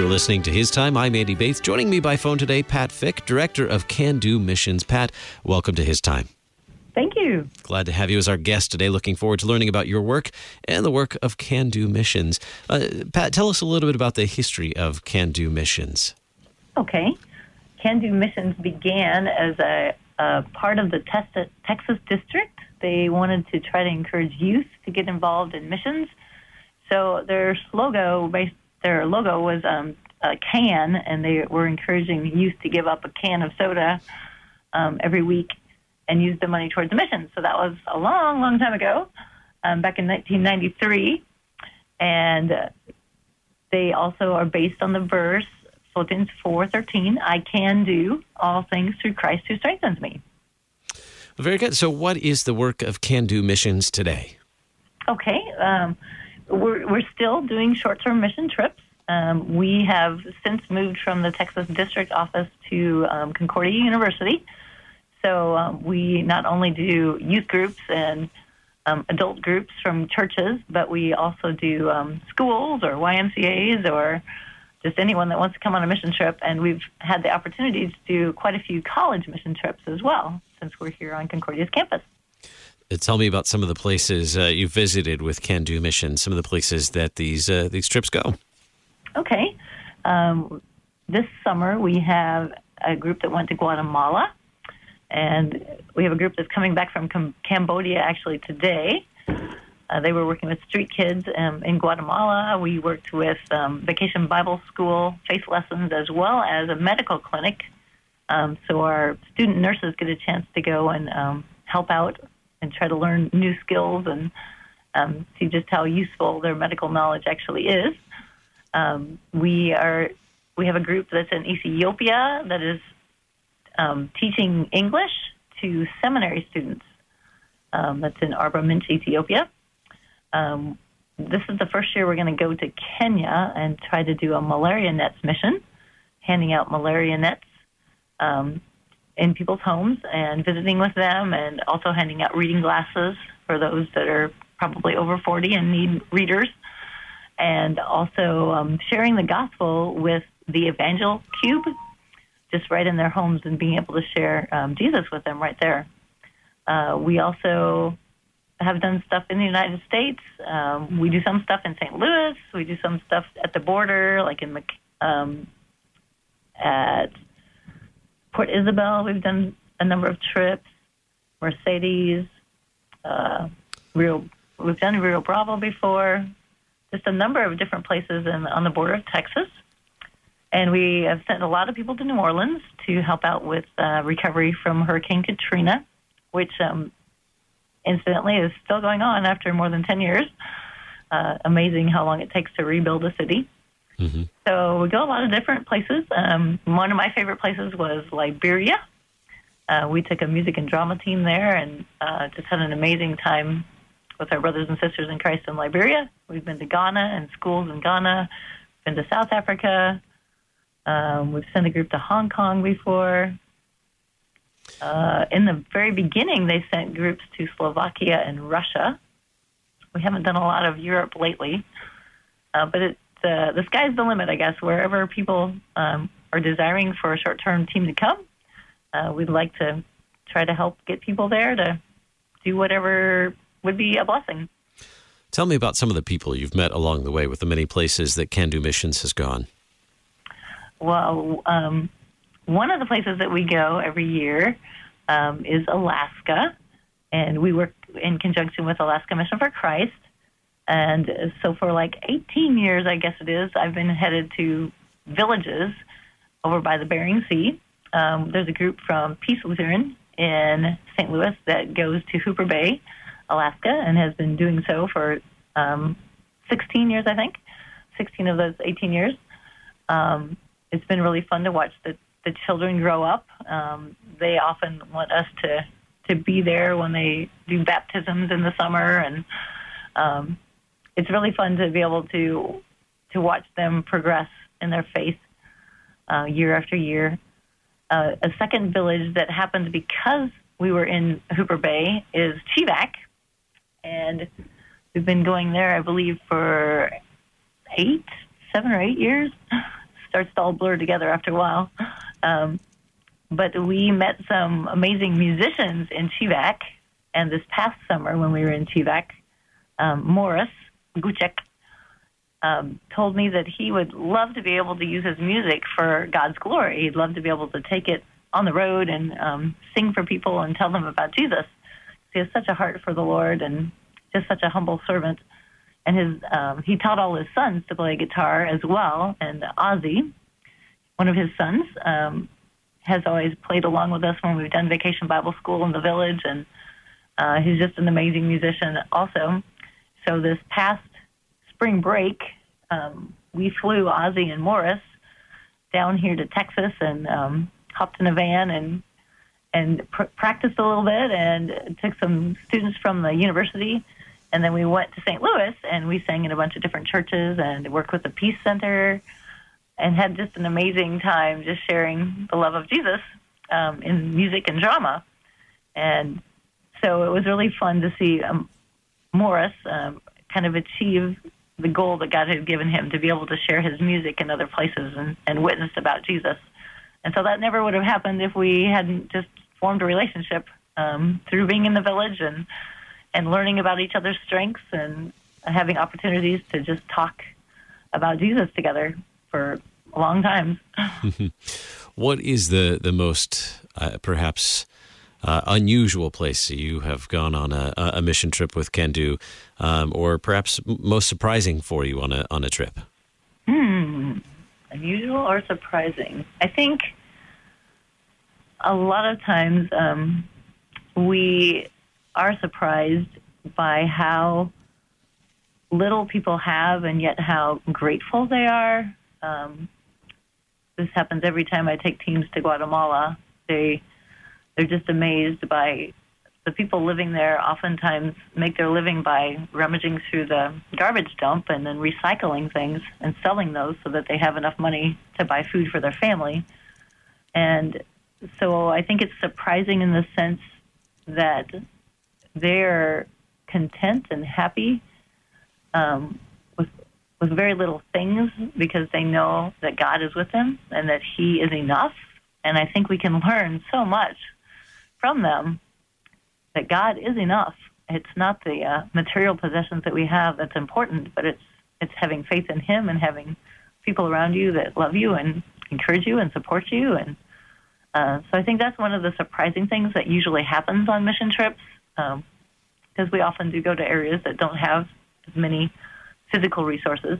You're listening to His Time. I'm Andy Bates. Joining me by phone today, Pat Fick, Director of Can Do Missions. Pat, welcome to His Time. Thank you. Glad to have you as our guest today. Looking forward to learning about your work and the work of Can Do Missions. Pat, tell us a little bit about the history of Can Do Missions. Okay. Can Do Missions began as a part of the Texas district. They wanted to try to encourage youth to get involved in missions. So their logo was a can, and they were encouraging youth to give up a can of soda every week and use the money towards the mission. So that was a long, long time ago, back in 1993. And they also are based on the verse, Philippians 4:13, I can do all things through Christ who strengthens me. Very good. So what is the work of Can Do Missions today? Okay. We're still doing short-term mission trips. We have since moved from the Texas District Office to Concordia University. So we not only do youth groups and adult groups from churches, but we also do schools or YMCAs or just anyone that wants to come on a mission trip. And we've had the opportunity to do quite a few college mission trips as well, since we're here on Concordia's campus. Tell me about some of the places you've visited with Can Do Missions, some of the places that these trips go. Okay. This summer we have a group that went to Guatemala, and we have a group that's coming back from Cambodia actually today. They were working with street kids in Guatemala. We worked with Vacation Bible School, faith lessons, as well as a medical clinic. So our student nurses get a chance to go and help out and try to learn new skills and see just how useful their medical knowledge actually is. We have a group that's in Ethiopia that is teaching English to seminary students. That's in Arba Minch, Ethiopia. This is the first year we're going to go to Kenya and try to do a malaria nets mission, handing out malaria nets in people's homes and visiting with them, and also handing out reading glasses for those that are probably over 40 and need readers, and also sharing the gospel with the Evangel Cube, just right in their homes, and being able to share Jesus with them right there. We also have done stuff in the United States. We do some stuff in St. Louis. We do some stuff at the border, like in at Port Isabel. We've done a number of trips. Mercedes, we've done Rio Bravo before. Just a number of different places on the border of Texas. And we have sent a lot of people to New Orleans to help out with recovery from Hurricane Katrina, which incidentally is still going on after more than 10 years. Amazing how long it takes to rebuild a city. Mm-hmm. So we go a lot of different places. One of my favorite places was Liberia. We took a music and drama team there and just had an amazing time with our brothers and sisters in Christ in Liberia. We've been to Ghana and schools in Ghana, been to South Africa. We've sent a group to Hong Kong before. In the very beginning, they sent groups to Slovakia and Russia. We haven't done a lot of Europe lately, but the sky's the limit, I guess. Wherever people are desiring for a short-term team to come, we'd like to try to help get people there to do whatever would be a blessing. Tell me about some of the people you've met along the way with the many places that Can Do Missions has gone. Well, one of the places that we go every year is Alaska, and we work in conjunction with Alaska Mission for Christ. And so for like 18 years, I guess it is, I've been headed to villages over by the Bering Sea. There's a group from Peace Lutheran in St. Louis that goes to Hooper Bay, Alaska, and has been doing so for 16 years, I think, 16 of those 18 years. It's been really fun to watch the children grow up. They often want us to be there when they do baptisms in the summer, and it's really fun to be able to watch them progress in their faith year after year. A second village that happened because we were in Hooper Bay is Chivac, and we've been going there, I believe, for 7 or 8 years. starts to all blur together after a while. But we met some amazing musicians in Chivak, and this past summer when we were in Chivak, Morris Gucek told me that he would love to be able to use his music for God's glory. He'd love to be able to take it on the road and sing for people and tell them about Jesus. He has such a heart for the Lord and just such a humble servant. And he taught all his sons to play guitar as well. And Ozzy, one of his sons, has always played along with us when we've done Vacation Bible School in the village. And he's just an amazing musician also. So this past spring break, we flew Ozzy and Morris down here to Texas and hopped in a van and practiced a little bit and took some students from the university. And then we went to St. Louis and we sang in a bunch of different churches and worked with the Peace Center and had just an amazing time just sharing the love of Jesus in music and drama. And so it was really fun to see Morris kind of achieve the goal that God had given him to be able to share his music in other places and witness about Jesus. And so that never would have happened if we hadn't just formed a relationship through being in the village and learning about each other's strengths and having opportunities to just talk about Jesus together for a long time. What is the most perhaps unusual place you have gone on a mission trip with Can Do, or perhaps most surprising for you on a trip? Unusual or surprising? I think a lot of times we are surprised by how little people have and yet how grateful they are. This happens every time I take teams to Guatemala. They're just amazed by the people living there. Oftentimes make their living by rummaging through the garbage dump and then recycling things and selling those so that they have enough money to buy food for their family. And so I think it's surprising in the sense that they're content and happy with very little things because they know that God is with them and that He is enough. And I think we can learn so much from them that God is enough. It's not the material possessions that we have that's important, but it's having faith in Him and having people around you that love you and encourage you and support you. And so I think that's one of the surprising things that usually happens on mission trips, because we often do go to areas that don't have as many physical resources.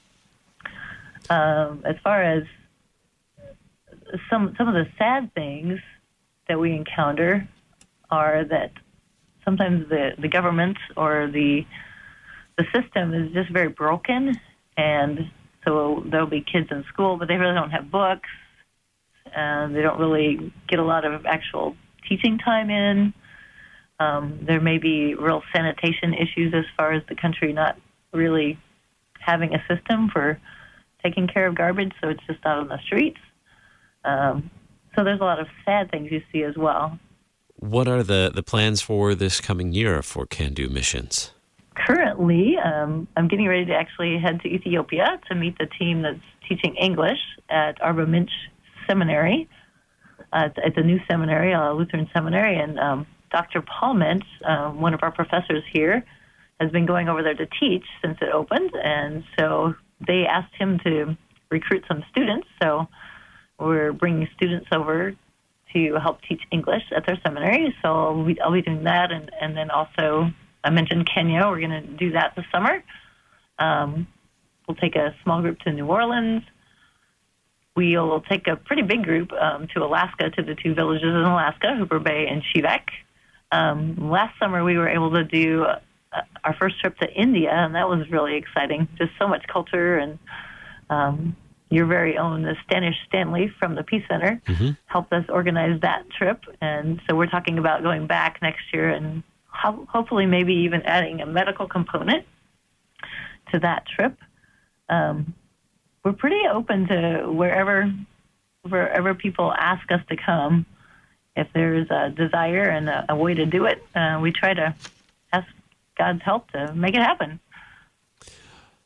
As far as some of the sad things that we encounter are that sometimes the government or the system is just very broken, and so there'll be kids in school, but they really don't have books, and they don't really get a lot of actual teaching time in. There may be real sanitation issues as far as the country not really having a system for taking care of garbage, so it's just out on the streets. So there's a lot of sad things you see as well. What are the plans for this coming year for Can Do Missions? Currently, I'm getting ready to actually head to Ethiopia to meet the team that's teaching English at Arba Minch Seminary. It's a new seminary, a Lutheran seminary, and Dr. Paul Mintz, one of our professors here, has been going over there to teach since it opened, and so they asked him to recruit some students, so we're bringing students over to help teach English at their seminary, so I'll be doing that, and then also, I mentioned Kenya, we're going to do that this summer. We'll take a small group to New Orleans. We'll take a pretty big group to Alaska, to the two villages in Alaska, Hooper Bay and Chivak. Last summer, we were able to do our first trip to India, and that was really exciting. Just so much culture, and your very own Stanish Stanley from the Peace Center helped us organize that trip. And so we're talking about going back next year and hopefully maybe even adding a medical component to that trip. We're pretty open to wherever people ask us to come. If there's a desire and a way to do it, we try to ask God's help to make it happen.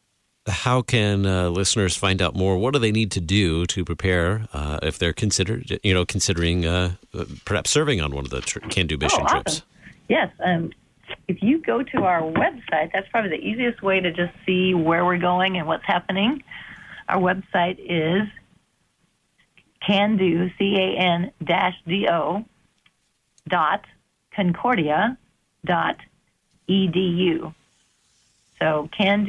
how can listeners find out more? What do they need to do to prepare if they're considering perhaps serving on one of the Can-Do mission trips? Yes. If you go to our website, that's probably the easiest way to just see where we're going and what's happening. Our website is CANDO, CAN-DO.concordia.edu. So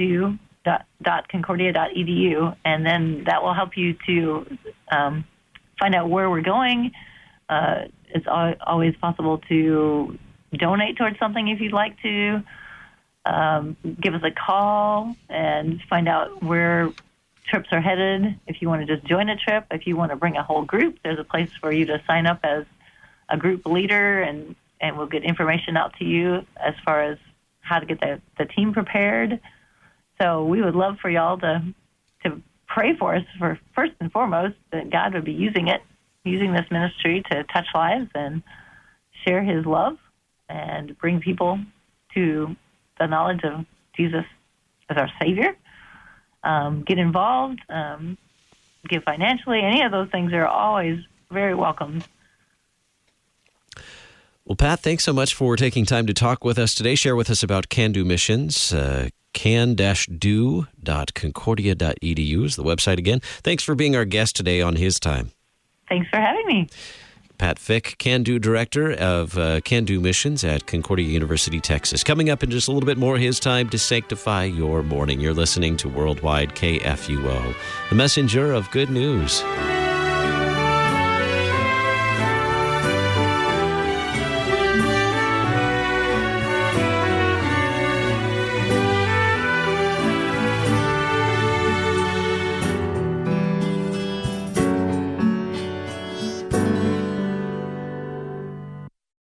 CANDO.concordia.edu, and then that will help you to find out where we're going. It's always possible to donate towards something if you'd like to. Give us a call and find out where trips are headed. If you want to just join a trip, if you want to bring a whole group, there's a place for you to sign up as a group leader, and we'll get information out to you as far as how to get the team prepared. So we would love for y'all to pray for us, for first and foremost, that God would be using this ministry to touch lives and share his love and bring people to the knowledge of Jesus as our Savior. Get involved, give financially. Any of those things are always very welcome. Well, Pat, thanks so much for taking time to talk with us today. Share with us about Can-Do missions. can-do.concordia.edu is the website again. Thanks for being our guest today on His Time. Thanks for having me. Pat Fick, Can-Do Director of Can-Do Missions at Concordia University, Texas. Coming up in just a little bit more, His Time to Sanctify Your Morning. You're listening to Worldwide KFUO, the messenger of good news.